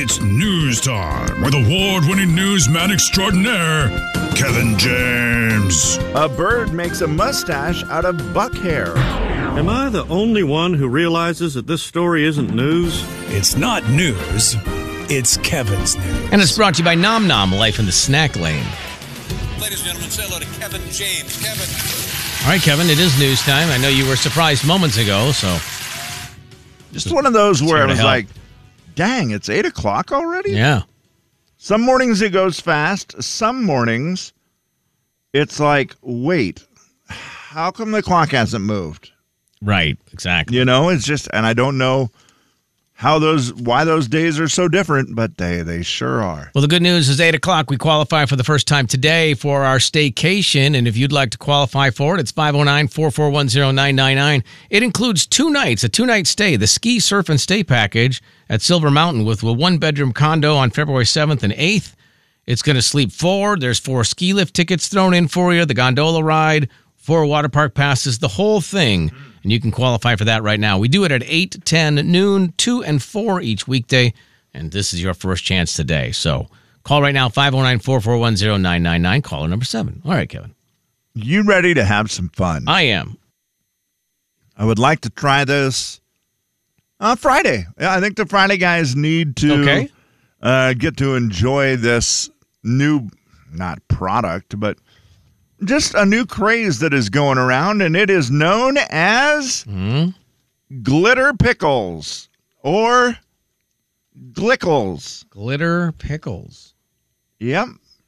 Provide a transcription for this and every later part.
It's news time with award-winning newsman extraordinaire, Kevin James. A bird makes a mustache out of buck hair. Am I the only one who realizes that this story isn't news? It's not news. It's Kevin's news. And it's brought to you by Nom Nom, Life in the Snack Lane. Ladies and gentlemen, say hello to Kevin James. Kevin. All right, Kevin, it is news time. I know you were surprised moments ago, so. Just one of those where here I to was help. like, dang, it's 8 o'clock already? Yeah. Some mornings it goes fast. Some mornings it's like, wait, how come the clock hasn't moved? Right, exactly. You know, it's just, and I don't know why those days are so different, but they sure are. Well, the good news is 8 o'clock. We qualify for the first time today for our staycation. And if you'd like to qualify for it, it's 509-441-0999. It includes 2 nights, a 2-night stay, the ski, surf, and stay package at Silver Mountain with a 1-bedroom condo on February 7th and 8th. It's going to sleep 4. There's 4 ski lift tickets thrown in for you, the gondola ride, 4 water park passes, the whole thing. And you can qualify for that right now. We do it at 8, 10, noon, 2, and 4 each weekday. And this is your first chance today. So call right now, 509-441-0999, caller number 7. All right, Kevin. You ready to have some fun? I am. I would like to try this on Friday. Yeah, I think the Friday guys need to get to enjoy this new, not product, but just a new craze that is going around, and it is known as glitter pickles or glickles. Glitter pickles. Yep.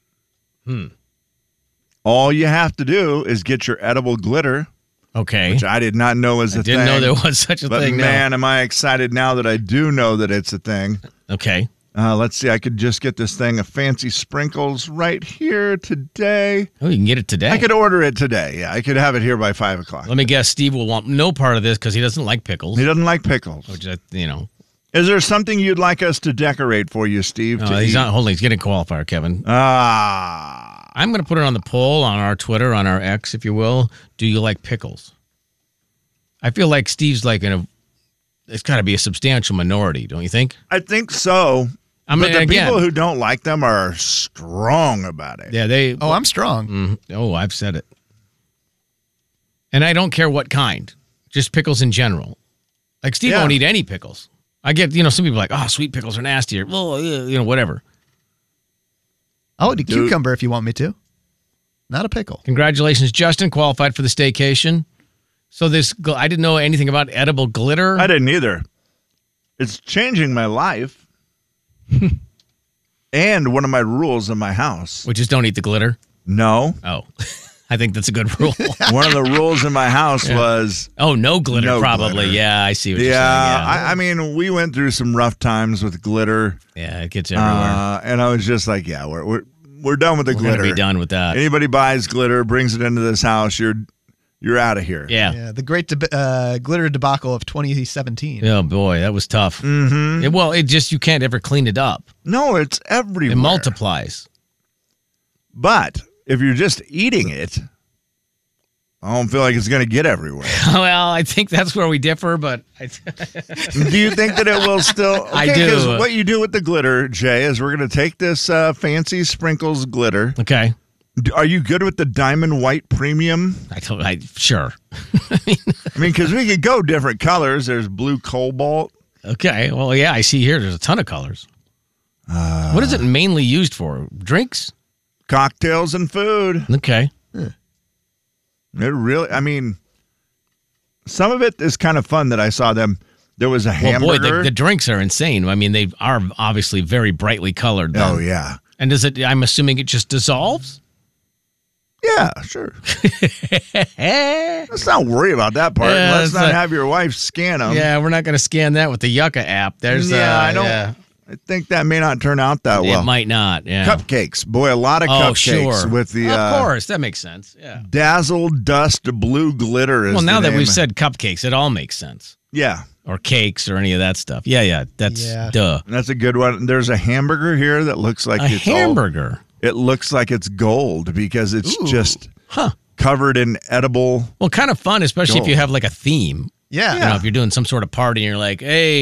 All you have to do is get your edible glitter, Okay. which I did not know was a thing. I didn't know there was such a But thing. man, am I excited now that I do know that it's a thing. No. Okay. Let's see. I could just get this thing of fancy sprinkles right here today. Oh, you can get it today. I could order it today. Yeah, I could have it here by 5 o'clock. Let me guess, Steve will want no part of this because he doesn't like pickles. He doesn't like pickles. Which, Is there something you'd like us to decorate for you, Steve? No, he's not holding. He's getting a qualifier, Kevin. I'm going to put it on the poll on our Twitter, on our X, if you will. Do you like pickles? I feel like Steve's like it's got to be a substantial minority, don't you think? I think so. I mean, but the again, people who don't like them are strong about it. Yeah, they. Oh, I'm strong. I've said it. And I don't care what kind, just pickles in general. Like Steve won't eat any pickles. I get, some people are like, oh, sweet pickles are nasty, or whatever. I'll eat a cucumber if you want me to. Not a pickle. Congratulations, Justin, qualified for the staycation. So I didn't know anything about edible glitter. I didn't either. It's changing my life. And one of my rules in my house. Which is don't eat the glitter? No. Oh, I think that's a good rule. One of the rules in my house was... Oh, no glitter, probably. Glitter. Yeah, I see what you're saying. Yeah, I mean, we went through some rough times with glitter. Yeah, it gets everywhere. And I was just like, yeah, we're done with the glitter. We're going to be done with that. Anybody buys glitter, brings it into this house, you're out of here. Yeah. The great glitter debacle of 2017. Oh, boy, that was tough. Mm-hmm. You can't ever clean it up. No, it's everywhere. It multiplies. But if you're just eating it, I don't feel like it's going to get everywhere. Well, I think that's where we differ, but... Do you think that it will still... Okay, I do. Because what you do with the glitter, Jay, is we're going to take this fancy sprinkles glitter. Okay. Are you good with the diamond white premium? Sure. I mean, because we could go different colors. There's blue cobalt. Okay. Well, yeah, I see here. There's a ton of colors. What is it mainly used for? Drinks? Cocktails and food. Okay. It really, I mean, some of it is kind of fun that I saw them. There was a hamburger. Well, boy, the drinks are insane. I mean, they are obviously very brightly colored. Then. Oh, yeah. And I'm assuming it just dissolves? Yeah, sure. Let's not worry about that part. Yeah, Let's not have your wife scan them. Yeah, we're not going to scan that with the Yucca app. I think that may not turn out that well. It might not, yeah. Cupcakes. Boy, a lot of cupcakes sure. with the... of course, that makes sense, yeah. Dazzle Dust Blue Glitter is Well, now the that name. we've said cupcakes, it all makes sense. Yeah. Or cakes or any of that stuff. Yeah, that's duh. That's a good one. There's a hamburger here that looks like it's hamburger. It looks like it's gold because it's just covered in edible. Well, kind of fun, especially if you have like a theme. Yeah. If you're doing some sort of party and you're like, hey,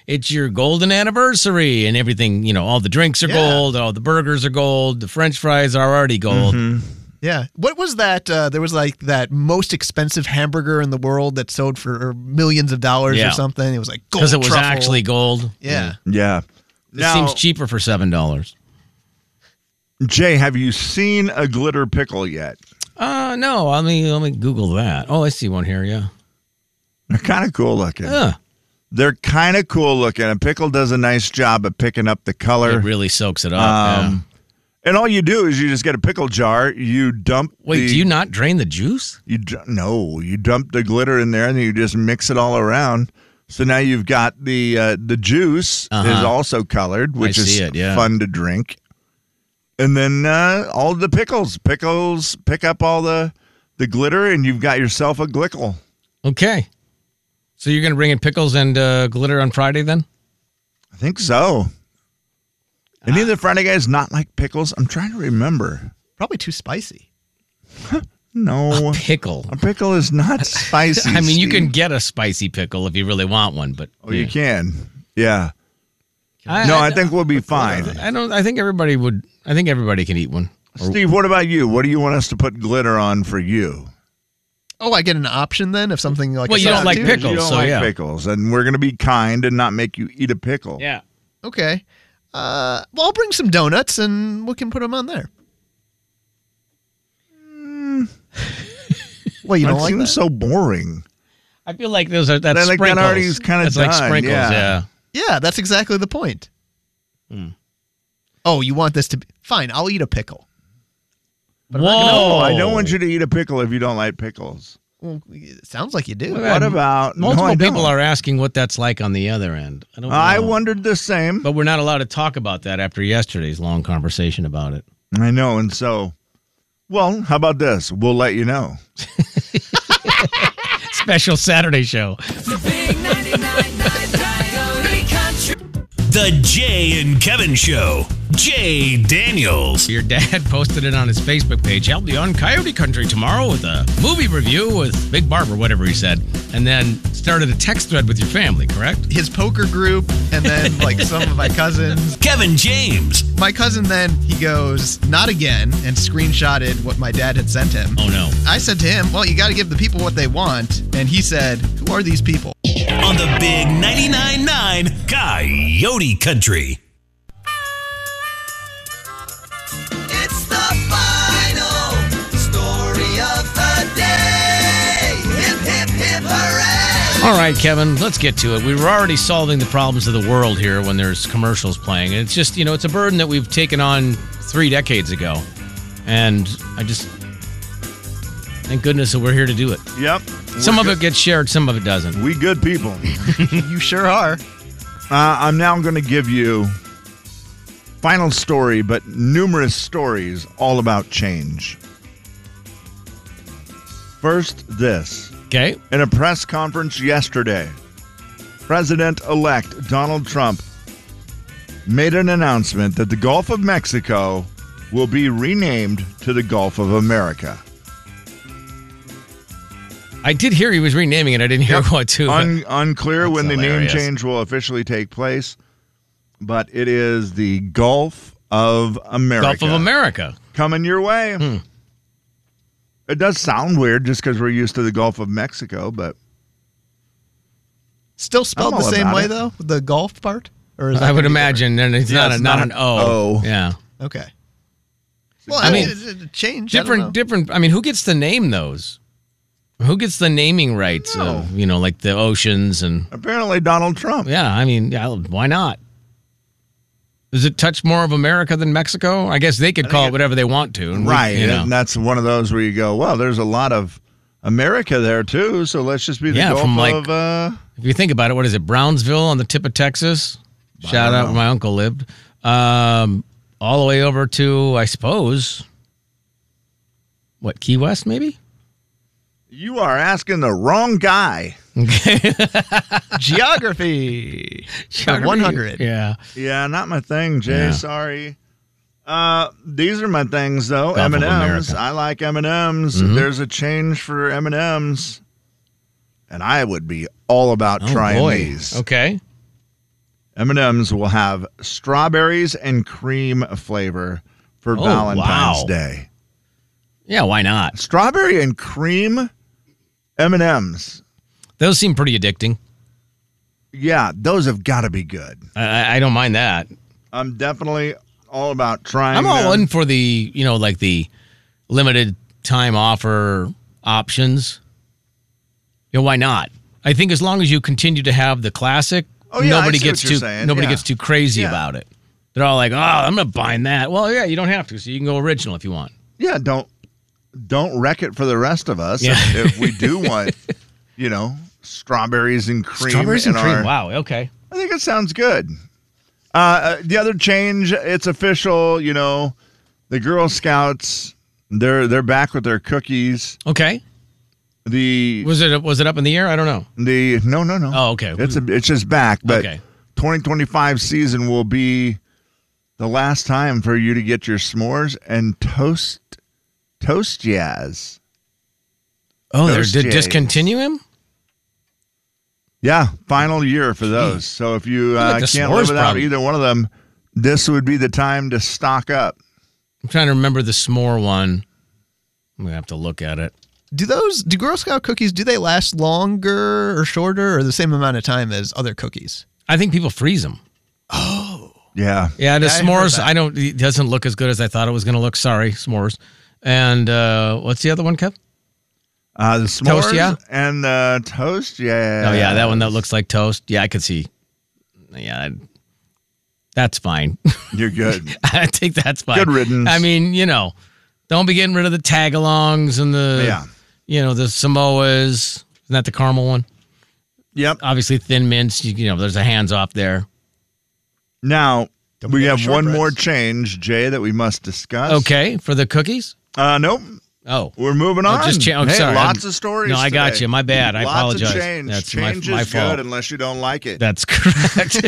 it's your golden anniversary and everything. You know, all the drinks are gold, all the burgers are gold, the French fries are already gold. Yeah. What was that? There was like that most expensive hamburger in the world that sold for millions of dollars or something. It was like gold because it was truffle. actually gold. Yeah. Yeah. It seems cheaper for $7. Jay, have you seen a glitter pickle yet? No. Let me Google that. Oh, I see one here. Yeah. They're kind of cool looking. Yeah. They're kind of cool looking. A pickle does a nice job of picking up the color. It really soaks it up. And all you do is you just get a pickle jar. You dump. Wait, do you not drain the juice? No, you dump the glitter in there and then you just mix it all around. So now you've got the juice is also colored, which is fun to drink. And then all the pickles pick up all the glitter, and you've got yourself a glickle. Okay. So you're going to bring in pickles and glitter on Friday then? I think so. Any of the Friday guys not like pickles? I'm trying to remember. Probably too spicy. No. A pickle. A pickle is not spicy. I mean, Steve. you can get a spicy pickle if you really want one, but you can. Yeah. I think we'll be fine. I think everybody can eat one. Steve, what about you? What do you want us to put glitter on for you? Oh, I get an option then if something like. Well, you don't like pickles, you don't like pickles, and we're going to be kind and not make you eat a pickle. Yeah. Okay. Well, I'll bring some donuts and we can put them on there. Well, you don't like that? Seems so boring. I feel like that's sprinkles. That already is kind of done. Like sprinkles, yeah. Yeah, that's exactly the point. Oh, you want this to be... Fine, I'll eat a pickle. But No, I don't want you to eat a pickle if you don't like pickles. Well, it sounds like you do. What about... Multiple people are asking what that's like on the other end. I don't know. I wondered the same. But we're not allowed to talk about that after yesterday's long conversation about it. I know, and so... Well, how about this? We'll let you know. Special Saturday show. The big 99.9 Coyote Country. The Jay and Kevin Show. Jay Daniels. Your dad posted it on his Facebook page. I'll be on Coyote Country tomorrow with a movie review with Big Barb or whatever he said. And then started a text thread with your family, correct? His poker group and then like some of my cousins. Kevin James. My cousin then, he goes, not again, and screenshotted what my dad had sent him. Oh, no. I said to him, well, you got to give the people what they want. And he said, who are these people? On the big 99.9 Coyote Country. It's the final story of the day. Hip, hip, hip, hooray! All right, Kevin, let's get to it. We were already solving the problems of the world here when there's commercials playing. And it's just, it's a burden that we've taken on 3 decades ago. And thank goodness that we're here to do it. Yep. Some of it gets shared, some of it doesn't. We good people. You sure are. I'm now going to give you final story, but numerous stories all about change. First, this. Okay. In a press conference yesterday, President-elect Donald Trump made an announcement that the Gulf of Mexico will be renamed to the Gulf of America. I did hear he was renaming it. I didn't hear what to. Unclear when hilarious. the name change will officially take place, but it is the Gulf of America. Gulf of America. Coming your way. It does sound weird just because we're used to the Gulf of Mexico, but... Still spelled I'm the all same about way, it. though? The golf part? Or is that I would gonna be imagine. And it's not an O. O. Yeah. different? Okay. Well, I I mean, mean, it's change. I don't know. Different. I mean, who gets to name those? Who gets the naming rights of, like the oceans and... Apparently Donald Trump. Yeah, I mean, why not? Does it touch more of America than Mexico? I guess they could call it whatever they want to. And Right. And that's one of those where you go, well, there's a lot of America there, too, so let's just be the Gulf of... If you think about it, what is it? Brownsville on the tip of Texas? Shout out where my uncle lived. All the way over to, I suppose, Key West, maybe? You are asking the wrong guy. Geography. 100. Yeah. Yeah, not my thing, Jay. Yeah. Sorry. These are my things, though. Gulf of M&Ms. America. I like M&Ms. There's a change for M&Ms. And I would be all about trying these. Okay. M&M's will have strawberries and cream flavor for Valentine's Day. Yeah, why not? Strawberry and cream M&M's. Those seem pretty addicting. Yeah, those have got to be good. I don't mind that. I'm definitely all about trying I'm all them. in for the, like the limited time offer options. Why not? I think as long as you continue to have the classic, nobody gets too crazy about it. They're all like, "Oh, I'm not buying that." Well, yeah, you don't have to, so you can go original if you want. Yeah, don't wreck it for the rest of us. Yeah. If we do want, strawberries and cream. Strawberries and cream. Wow. Okay. I think it sounds good. The other change, it's official. The Girl Scouts, they're back with their cookies. Okay. Was it up in the air? I don't know. No. Oh, okay. It's just back, but okay. 2025 season will be the last time for you to get your s'mores and toast jazz. Oh, they're discontinue him? Yeah, final year for those. So if you can't live without either one of them, this would be the time to stock up. I'm trying to remember the s'more one. I'm going to have to look at it. Do Girl Scout cookies, do they last longer or shorter or the same amount of time as other cookies? I think people freeze them. Oh. Yeah. Yeah, the s'mores, it doesn't look as good as I thought it was going to look. Sorry, s'mores. And what's the other one, Kev? The s'mores toast, yeah? And toast, yeah. Oh, yeah, that one that looks like toast. Yeah, I could see. Yeah, that's fine. You're good. I think that's fine. Good riddance. I mean, don't be getting rid of the tag-alongs and the Samoas. Isn't that the caramel one? Yep. Obviously, Thin Mints. There's a hands-off there. Now, we have one more change, Jay, that we must discuss. Okay, for the cookies? Nope. Oh. We're moving on. Sorry. Lots of stories No, I got today. you. My bad. I apologize. Lots of change. That's change my is fault. good unless you don't like it. That's correct.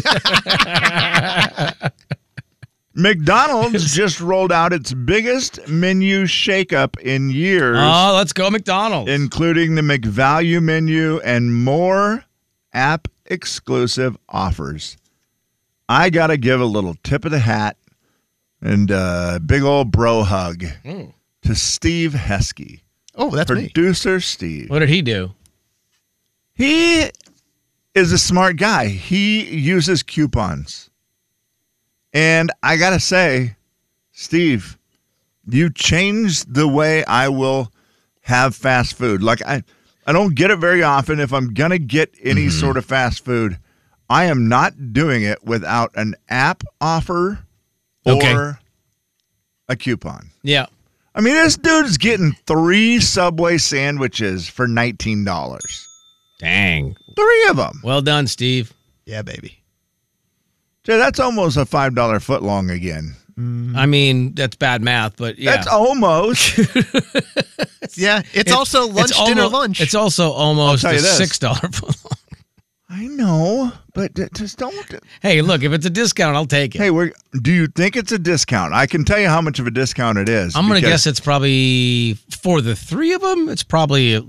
McDonald's just rolled out its biggest menu shakeup in years. Oh, let's go McDonald's. Including the McValue menu and more app-exclusive offers. I got to give a little tip of the hat and a big old bro hug to Steve Heskey. Oh, that's Producer Steve. What did he do? He is a smart guy. He uses coupons. And I got to say, Steve, you changed the way I will have fast food. Like, I don't get it very often. If I'm going to get any sort of fast food, I am not doing it without an app offer or a coupon. Yeah. I mean, this dude's getting 3 Subway sandwiches for $19. Dang. 3 of them. Well done, Steve. Yeah, baby. Jay, that's almost a $5 footlong again. I mean, that's bad math, but yeah. That's almost. Yeah, it's also lunch, dinner, lunch. It's also almost a $6 footlong. I know, but just don't. Hey, look, if it's a discount, I'll take it. Hey, do you think it's a discount? I can tell you how much of a discount it is. I'm going to guess it's probably, for the 3 of them, it's probably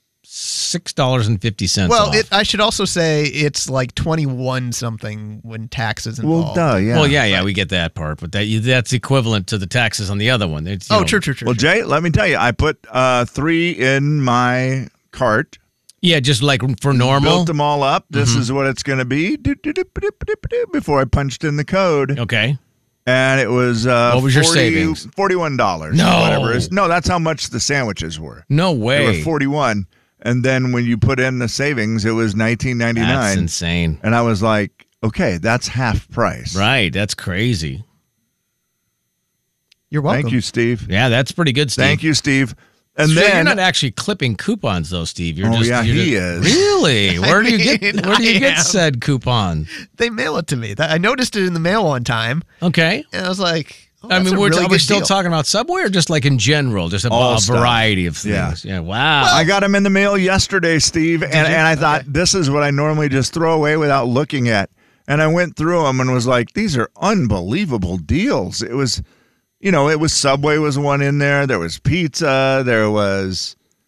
$6.50 Well, off. I should also say it's like 21 something when taxes involved. Well, duh, yeah. Well, yeah, we get that part, but that's equivalent to the taxes on the other one. True. Well, Jay, let me tell you, I put 3 in my cart. Yeah, just like for normal. Built them all up. This is what it's going to be. Before I punched in the code. Okay. And it was what was your savings? $41. No. Whatever it is. No, that's how much the sandwiches were. No way. They were $41. And then when you put in the savings, it was $19.99. That's insane. And I was like, okay, that's half price. Right. That's crazy. You're welcome. Thank you, Steve. Yeah, that's pretty good, Steve. Thank you, Steve. And so then you're not actually clipping coupons, though, Steve. You're he is. Really? Where do you get said coupon? They mail it to me. I noticed it in the mail one time. Okay. And I was like, are we still talking about Subway or just like in general, just a variety of things? Yeah. Wow. Well, I got them in the mail yesterday, Steve, and I thought this is what I normally just throw away without looking at. And I went through them and was like, these are unbelievable deals. It was Subway was one in there. There was pizza. There was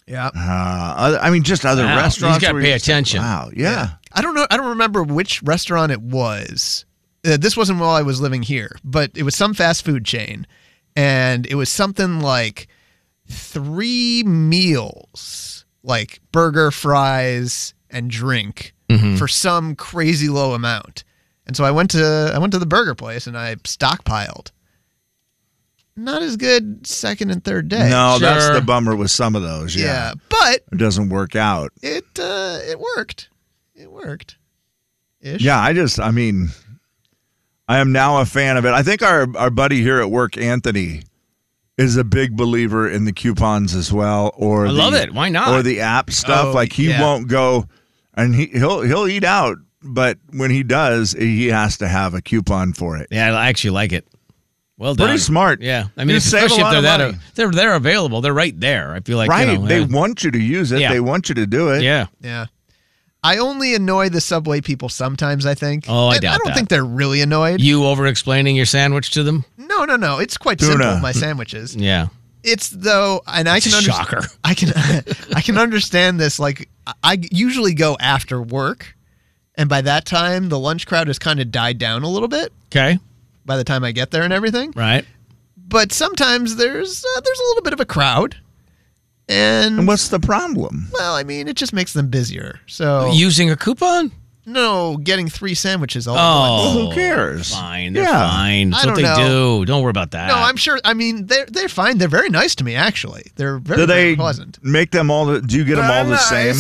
Yeah. I mean, just other Wow. restaurants. You just gotta where pay you're just like, attention. Wow. Yeah. I don't know. I don't remember which restaurant it was. This wasn't while I was living here, but it was some fast food chain, and it was something like 3 meals, like burger, fries, and drink for some crazy low amount. And so I went to the burger place and I stockpiled. Not as good second and third day. No, that's Sure. the bummer with some of those. Yeah, but It doesn't work out. it worked. It worked. Ish. Yeah, I mean, I am now a fan of it. I think our buddy here at work, Anthony, is a big believer in the coupons as well. Or I love it. Why not? Or the app stuff. Oh, Like he yeah. won't go, and he'll eat out, but when he does, he has to have a coupon for it. Yeah, I actually like it. Well done. Pretty smart. Yeah. I mean, You save a especially lot if of they're money. they're available. They're right there. I feel like, Right. you know, They yeah. want you to use it. Yeah. They want you to do it. Yeah. Yeah. I only annoy the Subway people sometimes, I think. Oh, I And doubt I don't that. think they're really annoyed. You over-explaining your sandwich to them? No. It's quite Tuna. simple, my sandwiches. Yeah. It's though, and I can Shocker. I can understand this. Like, I usually go after work, and by that time, the lunch crowd has kind of died down a little bit Okay. by the time I get there and everything. Right. But sometimes there's a little bit of a crowd. And what's the problem? Well, I mean, it just makes them busier. So, Using a coupon? no, getting 3 sandwiches all at Oh. once. Well, who cares? Fine. They're Yeah. fine. That's I what they don't know. do. Don't worry about that. No, I'm sure. I mean, they're fine. They're very nice to me, actually. They're very, Do very they pleasant. make them all? Do you get them all the same?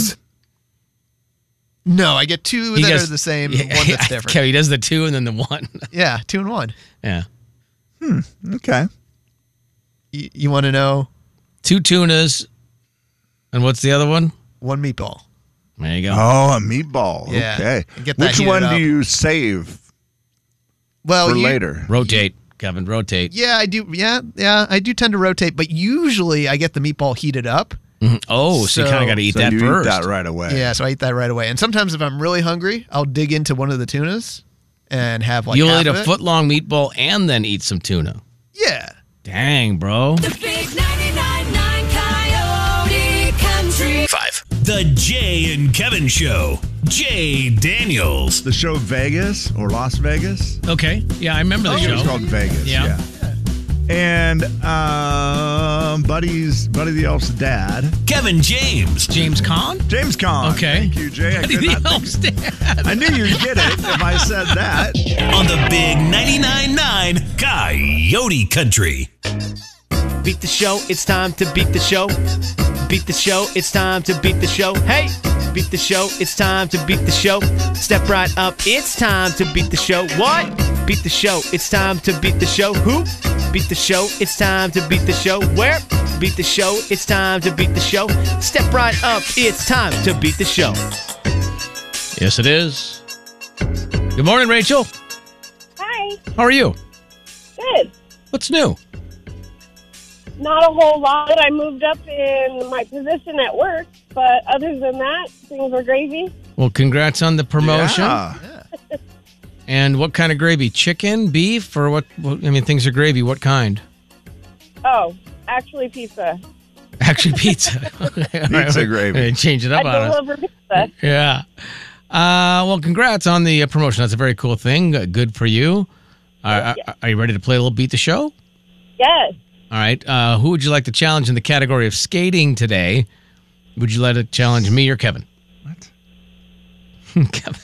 No, I get 2 He that does- are the same, Yeah, and one that's different. Okay, he does the 2 and then the 1. Yeah, 2 and 1. Yeah. Okay. You want to know 2 tunas. And what's the other one? 1 meatball? There you go. Oh, a meatball. Yeah. Okay. Get that Which heated one up. do you save Well, for later? Rotate, Kevin. Rotate. Yeah, I do. Yeah, I do tend to rotate, but usually I get the meatball heated up. Mhm. Oh, so you So- kind of got to eat So that you first. eat that right away. Yeah, so I eat that right away. And sometimes if I'm really hungry, I'll dig into one of the tunas and have like You'll half eat a of it. foot-long meatball and then eat some tuna. Yeah. Dang, bro. The big 99.9 Coyote Country. 5. The Jay and Kevin Show. Jay Daniels. The show Vegas or Las Vegas. Okay. Yeah, I remember the It was show. called Vegas. Yeah. And Buddy the Elf's dad, Kevin James. James Caan? James Caan. Okay. Thank you, Jay. I Buddy could the not think- Elf's dad. I knew you'd get it if I said that. On the big 99.9 Coyote Country. Beat the show, it's time to beat the show. Beat the show, it's time to beat the show. Hey! Beat the show, it's time to beat the show. Step right up, it's time to beat the show. What? Beat the show, it's time to beat the show. Who? Beat the show, it's time to beat the show. Where? Beat the show, it's time to beat the show. Step right up, it's time to beat the show. Yes, it is. Good morning, Rachel. Hi. How are you? Good. What's new? Not a whole lot. I moved up in my position at work, but other than that, things are gravy. Well, congrats on the promotion. Yeah. And what kind of gravy? Chicken, beef, or what? I mean, things are gravy. What kind? Oh, actually pizza. Actually, pizza. Okay, all right. Pizza gravy. Change it up I on us. deliver pizza. Yeah. Well, congrats on the promotion. That's a very cool thing. Good for you. Are you ready to play a little Beat the Show? Yes. All right. Who would you like to challenge in the category of skating today? Would you like to challenge me or Kevin? What? Kevin.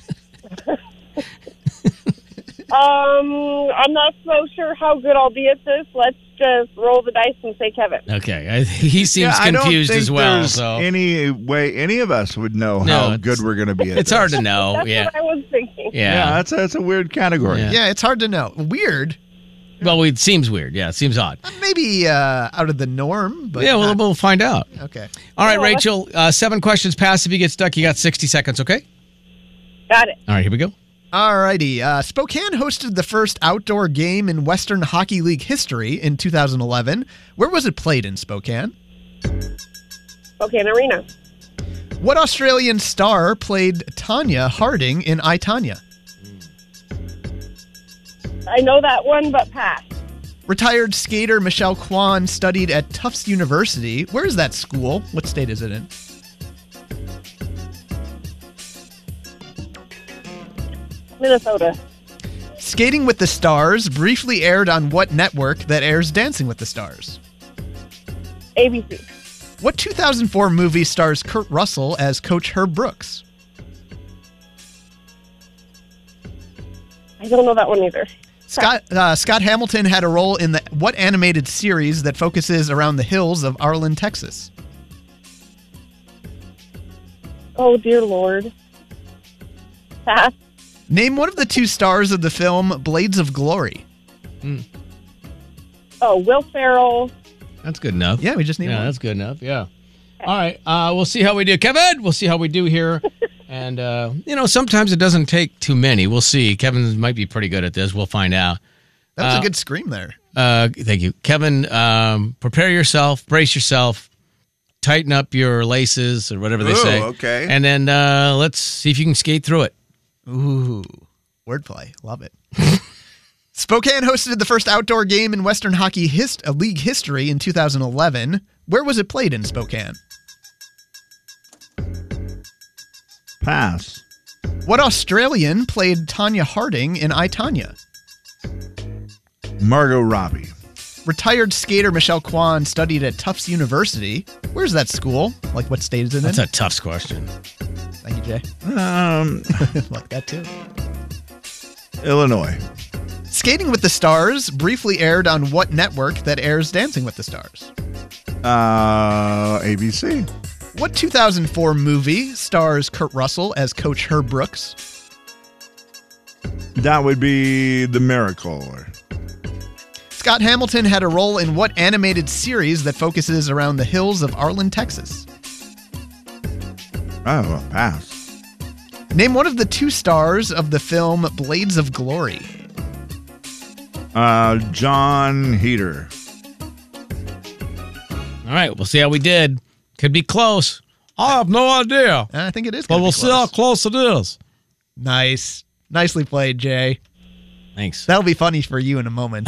I'm not so sure how good I'll be at this. Let's just roll the dice and say Kevin. Okay. He seems I don't confused think as well. there's So any way any of us would know No, how it's- good we're going to be at it's this. hard to know. That's Yeah. what I was thinking. Yeah, that's a weird category. Yeah. Yeah, it's hard to know. Weird. Well, it seems weird. Yeah, it seems odd. Maybe out of the norm, but Yeah, not- we'll find out. Okay. All right, Oh, Rachel. 7 questions pass. If you get stuck, you got 60 seconds, okay? Got it. All right, here we go. Alrighty. Spokane hosted the first outdoor game in Western Hockey League history in 2011. Where was it played in Spokane? Spokane Arena. What Australian star played Tanya Harding in I, Tanya? I know that one, but pass. Retired skater Michelle Kwan studied at Tufts University. Where is that school? What state is it in? Minnesota. Skating with the Stars briefly aired on what network that airs Dancing with the Stars? ABC. What 2004 movie stars Kurt Russell as Coach Herb Brooks? I don't know that one either. Scott Hamilton had a role in what animated series that focuses around the hills of Arlen, Texas? Oh, dear Lord. Pass. Name one of the two stars of the film Blades of Glory. Oh, Will Ferrell. That's good enough. Yeah, we just need one. Yeah, that's good enough. Yeah. All right. We'll see how we do. Kevin, we'll see how we do here. And, sometimes it doesn't take too many. We'll see. Kevin might be pretty good at this. We'll find out. That was a good scream there. Thank you. Kevin, prepare yourself, brace yourself, tighten up your laces or whatever they say. Okay. And then let's see if you can skate through it. Ooh, wordplay. Love it. Spokane hosted the first outdoor game in Western Hockey League history in 2011. Where was it played in Spokane? Pass. What Australian played Tanya Harding in I, Tanya? Margot Robbie. Retired skater Michelle Kwan studied at Tufts University. Where's that school? Like, what state is it in? That's a tough question. Thank you, Jay. Like that, too. Illinois. Skating with the Stars briefly aired on what network that airs Dancing with the Stars? ABC. What 2004 movie stars Kurt Russell as Coach Herb Brooks? That would be The Miracle. Scott Hamilton had a role in what animated series that focuses around the hills of Arlen, Texas? Oh, pass. Name one of the two stars of the film Blades of Glory. John Heater. All right, we'll see how we did. Could be close. I have no idea. I think it is. But we'll see how close it is. Nice. Nicely played, Jay. Thanks. That'll be funny for you in a moment.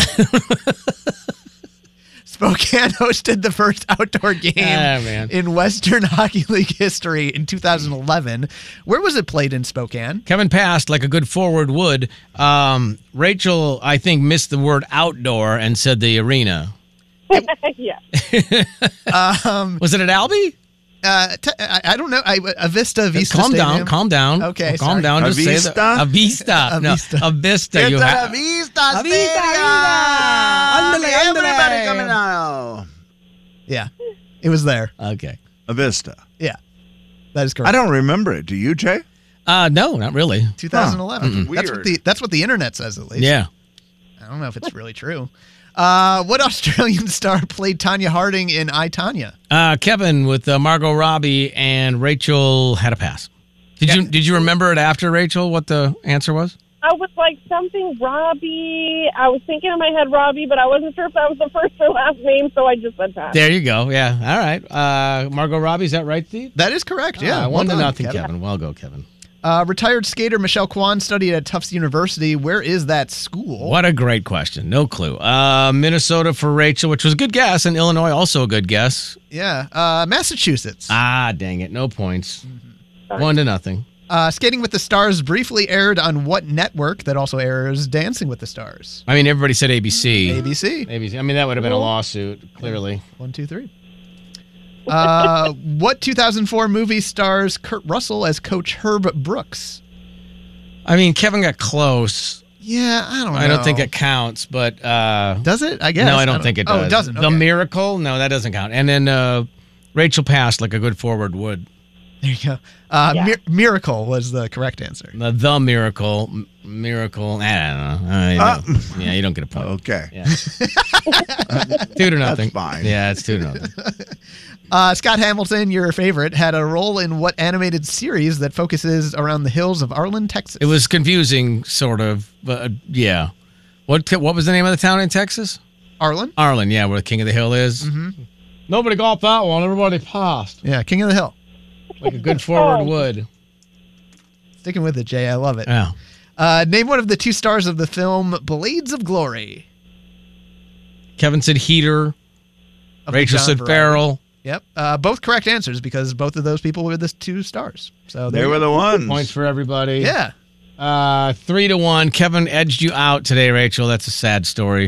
Spokane hosted the first outdoor game in Western Hockey League history in 2011. Where was it played in Spokane? Kevin passed like a good forward would. Rachel, I think, missed the word outdoor and said the arena. Yeah. Was it at Albee? I don't know. Vista Calm Stadium. down. Okay, calm down. Just say that. A Vista. No, a Vista. It's you a Vista Stadium. Everybody coming out. Yeah, it was there. Okay. A Vista. Yeah, that is correct. I don't remember it. Do you, Jay? No, not really. 2011. Weird. That's what the internet says, at least. Yeah. I don't know if it's really true. What Australian star played Tanya Harding in I, Tanya? Kevin with Margot Robbie and Rachel had a pass. Did you remember it after, Rachel, what the answer was? I was like something Robbie. I was thinking in my head Robbie, but I wasn't sure if that was the first or last name, so I just said pass. There you go. Yeah. All right. Margot Robbie, is that right, Steve? That is correct, yeah. Well done, Kevin. Well go, Kevin. Retired skater Michelle Kwan studied at Tufts University. Where is that school? What a great question. No clue. Minnesota for Rachel, which was a good guess, and Illinois also a good guess. Yeah. Massachusetts. Dang it. No points. 1-0. Skating with the Stars briefly aired on what network that also airs Dancing with the Stars? I mean, everybody said ABC. ABC. I mean, that would have been a lawsuit, clearly. 1, 2, 3. What 2004 movie stars Kurt Russell as Coach Herb Brooks? I mean, Kevin got close. Yeah, I don't know. I don't think it counts, but... does it? I guess. No, I don't think it does. Oh, it doesn't? Okay. The Miracle? No, that doesn't count. And then Rachel passed like a good forward would. There you go. Miracle was the correct answer. The Miracle. Miracle. I don't know. Yeah, you don't get a point. Okay. Yeah. 2-0. That's fine. Yeah, it's 2-0. Scott Hamilton, your favorite, had a role in what animated series that focuses around the hills of Arlen, Texas? It was confusing, sort of, but yeah. What was the name of the town in Texas? Arlen? Arlen, yeah, where the King of the Hill is. Mm-hmm. Nobody got that one. Everybody passed. Yeah, King of the Hill. Like a good forward would. Sticking with it, Jay. I love it. Yeah. Name one of the two stars of the film Blades of Glory. Kevin said Heater. Of the Rachel John said variety. Farrell. Yep. Both correct answers because both of those people were the 2 stars. So They there were you the go. ones. Points for everybody. Yeah. 3-1. Kevin edged you out today, Rachel. That's a sad story.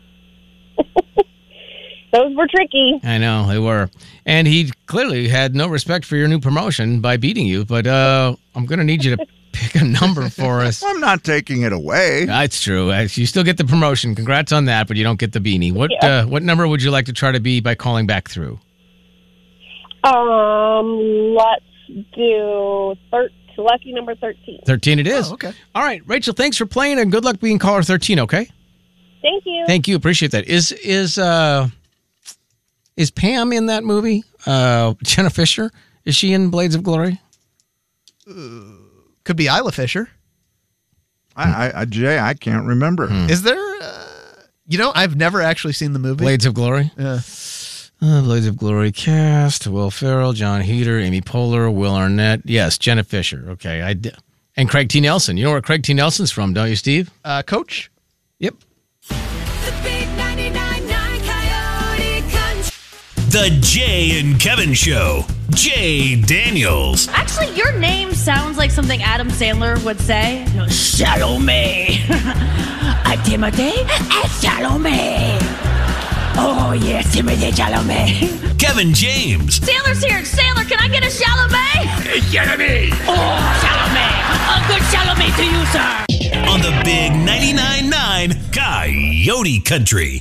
Those were tricky. I know, they were. And he clearly had no respect for your new promotion by beating you, but I'm going to need you to pick a number for us. I'm not taking it away. That's true. You still get the promotion. Congrats on that, but you don't get the beanie. What number would you like to try to be by calling back through? Let's do lucky number 13. 13 it is. Oh, okay. All right, Rachel, thanks for playing, and good luck being caller 13, okay? Thank you. Thank you. Appreciate that. Is Pam in that movie? Jenna Fisher? Is she in Blades of Glory? Could be Isla Fisher. Jay, I can't remember. Is there? I've never actually seen the movie. Blades of Glory? Yeah. Blades of Glory cast: Will Ferrell, John Heater, Amy Poehler, Will Arnett. Yes, Jenna Fisher. Okay, and Craig T. Nelson. You know where Craig T. Nelson's from, don't you, Steve? Coach. Yep. The big 99.9 Coyote Country. The Jay and Kevin Show. Jay Daniels. Actually, your name sounds like something Adam Sandler would say. Salome. I'm Timothy and Salome. Oh, yes, Timothy Chalamet. Kevin James. Sandler's here. Sandler, can I get a Chalamet? Chalamet. Oh, Chalamet. A good Chalamet to you, sir. On the big 99.9 Coyote Country.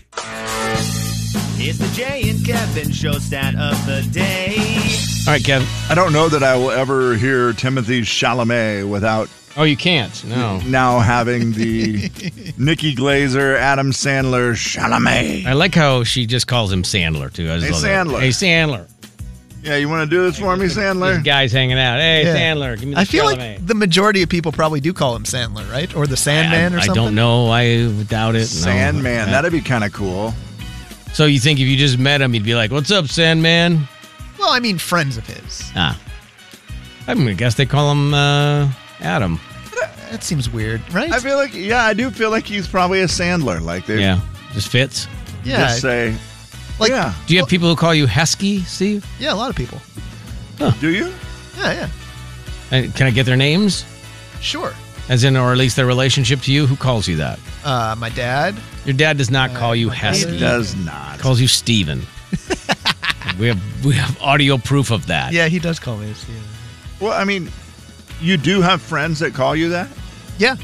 It's the Jay and Kevin Show stat of the day. All right, Kevin. I don't know that I will ever hear Timothy Chalamet without. Oh, you can't. No. Now having the Nikki Glazer, Adam Sandler, Chalamet. I like how she just calls him Sandler, too. I just Hey, love that. Sandler. Hey, Sandler. Yeah, you want to do this for me, Sandler? This guy's hanging out. Hey, Yeah. Sandler, give me the I feel Chalamet. like the majority of people probably do call him Sandler, right? Or the Sandman or I something. don't know. I doubt it. No. Sandman. That'd be kind of cool. So you think if you just met him, you'd be like, "What's up, Sandman?" Well, I mean, friends of his. I'm gonna guess they call him Adam. That seems weird, right? I feel like, I do feel like he's probably a Sandler. Like they Yeah, just fits. Yeah. just say, Like, yeah. Do you have people who call you Hesky, Steve? Yeah, a lot of people. Do you? Yeah. And can I get their names? Sure. As in, or at least their relationship to you? Who calls you that? My dad. Your dad does not call you my Hesky. He does not. He calls you Steven. we have audio proof of that. Yeah, he does call me. Yeah. Well, I mean, you do have friends that call you that? Yeah.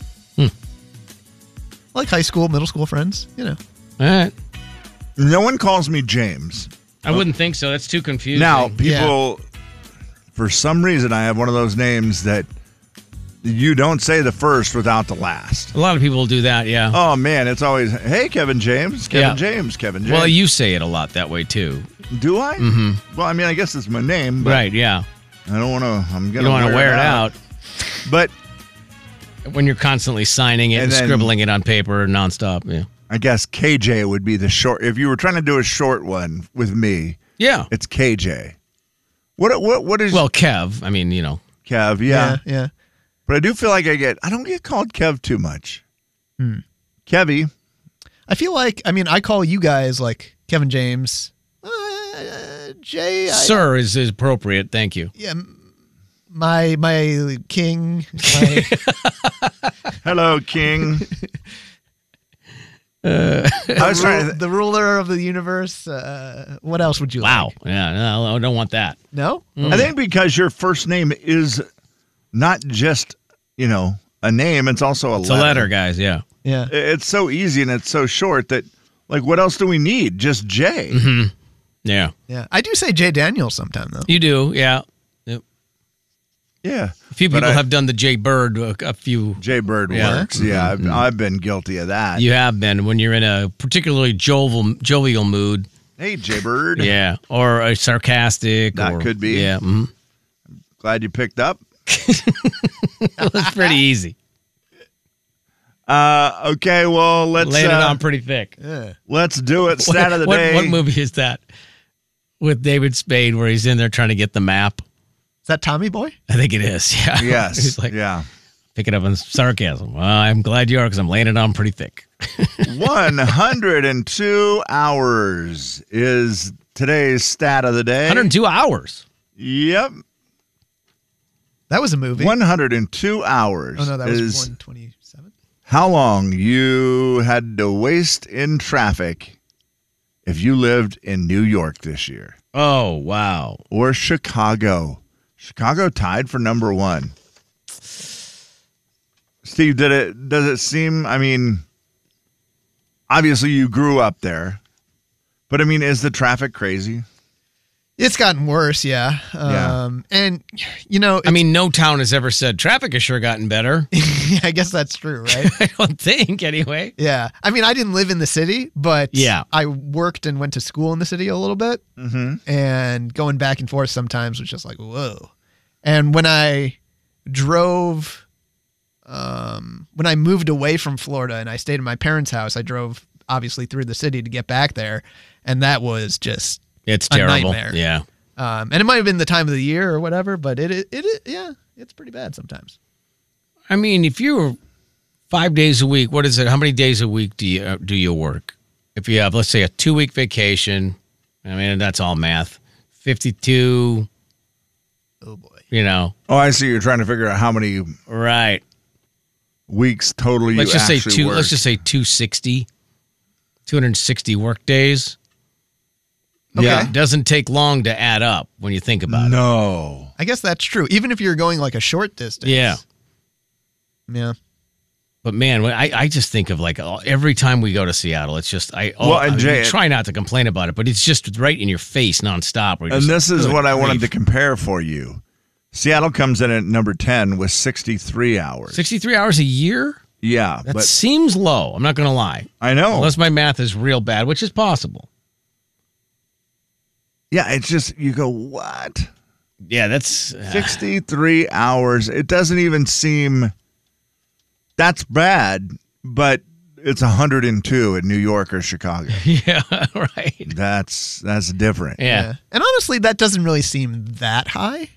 Like high school, middle school friends, All right. No one calls me James. I wouldn't think so. That's too confusing. Now, people, for some reason, I have one of those names that you don't say the first without the last. A lot of people do that, yeah. Oh, man, it's always, hey, Kevin James, Kevin James. Well, you say it a lot that way, too. Do I? Mm-hmm. Well, I mean, I guess it's my name. But Right, yeah. I don't want to, I'm going to You don't want to wear it out. But when you're constantly signing it and then- scribbling it on paper nonstop, yeah. I guess KJ would be the short. If you were trying to do a short one with me, Yeah. it's KJ. What is Well, Kev, I mean, Kev? Yeah. But I do feel like I don't get called Kev too much. Kevy. I feel like, I call you guys like Kevin James. Jay. Sir is appropriate. Thank you. Yeah. My king. My, Hello, King. I was trying to. the ruler of the universe. What else would you like? Wow. Yeah, no, I don't want that. No? I think because your first name is not just a name; it's also a It's a letter, guys. Yeah. Yeah. It's so easy and it's so short that, like, what else do we need? Just J. Mm-hmm. Yeah. Yeah. I do say Jay Daniels sometime, though. You do, yeah. Yep. Yeah. A few people have done the Jay Bird. A few. Jay Bird Yeah. works. Yeah, I've been guilty of that. You have been when you're in a particularly jovial mood. Hey, Jay Bird. Yeah, or a sarcastic. That could be. Yeah. Mm-hmm. Glad you picked up. It was pretty easy. Okay, well, let's Laid it on pretty thick. Let's do it. Stat of the day. What movie is that with David Spade where he's in there trying to get the map? Is that Tommy Boy? I think it is. Yeah. Yes. He's like, yeah. Pick it up on sarcasm. Well, I'm glad you are because I'm laying it on pretty thick. 102 hours is today's stat of the day. 102 hours. Yep. That was a movie. 102 hours. Oh, no, that was 127. How long you had to waste in traffic if you lived in New York this year. Oh, wow. Or Chicago. Chicago tied for number one. Steve, does it seem, I mean, obviously you grew up there, but I mean, is the traffic crazy? It's gotten worse, yeah. And, you know. I mean, no town has ever said traffic has sure gotten better. Yeah, I guess that's true, right? I don't think, anyway. Yeah. I mean, I didn't live in the city, but yeah. I worked and went to school in the city a little bit. Mm-hmm. And going back and forth sometimes was just like, whoa. And when I drove, when I moved away from Florida and I stayed in my parents' house, I drove, obviously, through the city to get back there. And that was just... It's terrible. Nightmare. Yeah. And it might have been the time of the year or whatever, but it's pretty bad sometimes. I mean, if you're 5 days a week, what is it? How many days a week do you work? If you have, let's say, a 2-week vacation, I mean, that's all math. 52. Oh boy. You know. Oh, I see. You're trying to figure out how many weeks total you actually work. Let's just say 260 work days. Okay. Yeah, it doesn't take long to add up when you think about it. No. I guess that's true. Even if you're going like a short distance. Yeah. Yeah. But man, I just think of like every time we go to Seattle, it's just Jay, try not to complain about it, but it's just right in your face nonstop. And this is what I wanted to compare for you. Seattle comes in at number 10 with 63 hours. 63 hours a year? Yeah. That seems low. I'm not going to lie. I know. Unless my math is real bad, which is possible. Yeah, it's just, you go, what? Yeah, that's... 63 hours. It doesn't even seem... That's bad, but it's 102 in New York or Chicago. Yeah, right. That's different. Yeah. And honestly, that doesn't really seem that high.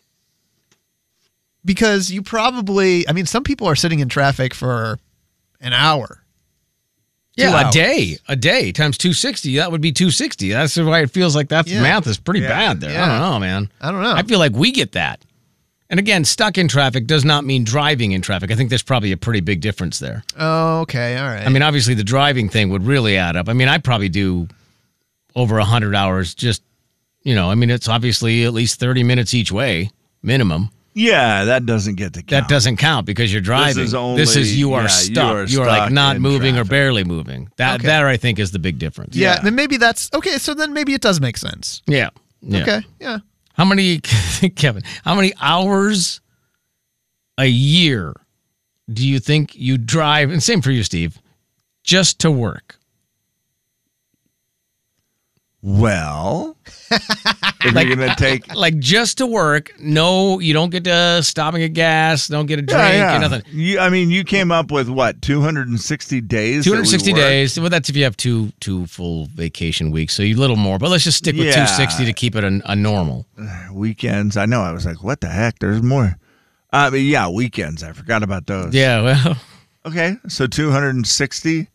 Because you probably... I mean, some people are sitting in traffic for an hour. Yeah, a day times 260. That would be 260. That's why it feels like that math is pretty bad there. Yeah. I don't know, man. I don't know. I feel like we get that. And again, stuck in traffic does not mean driving in traffic. I think there's probably a pretty big difference there. Oh, okay. All right. I mean, obviously the driving thing would really add up. I mean, I probably do over 100 hours just, I mean, it's obviously at least 30 minutes each way, minimum. Yeah, that doesn't get to count. That doesn't count because you're driving. You are stuck. You are like not moving traffic. or barely moving. That I think is the big difference. Yeah, then maybe that's okay. So then maybe it does make sense. Yeah. Okay. Yeah. How many, Kevin? How many hours a year do you think you drive? And same for you, Steve. Just to work. Well, if you're going to take... Like just to work, no, you don't get to stopping at gas, don't get a drink, or nothing. You came up with what, 260 days? 260 days. Well, that's if you have two full vacation weeks, so you a little more. But let's just stick with 260 to keep it a normal. Weekends, I know. I was like, what the heck? There's more. But yeah, weekends. I forgot about those. Yeah, well. Okay, so 260.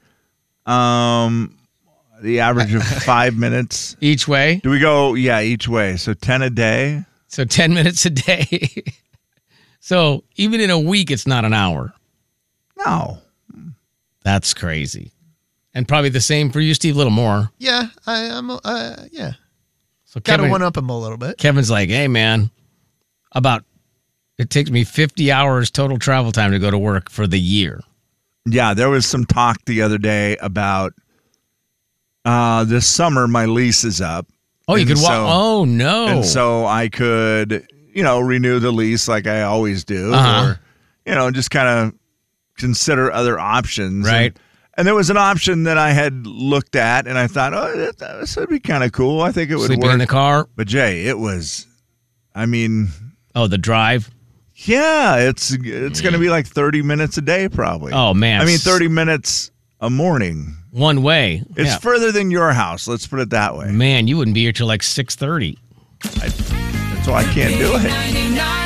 The average of 5 minutes. Each way? Do we go, each way. So 10 a day? So 10 minutes a day. So even in a week, it's not an hour. No. That's crazy. And probably the same for you, Steve, a little more. Yeah, I'm. Yeah. So Gotta one up him a little bit. Kevin's like, hey, man, it takes me 50 hours total travel time to go to work for the year. Yeah, there was some talk the other day about this summer my lease is up. Oh, you could walk. Oh, no. And so I could, renew the lease like I always do. Or, just kind of consider other options. Right. And there was an option that I had looked at and I thought, this would be kind of cool. I think it would Sleeping work. in the car? But Jay, it was, Oh, the drive? Yeah, it's going to be like 30 minutes a day probably. Oh, man. 30 minutes a morning. One way. It's further than your house. Let's put it that way. Man, you wouldn't be here till like 6:30. That's why I can't do it.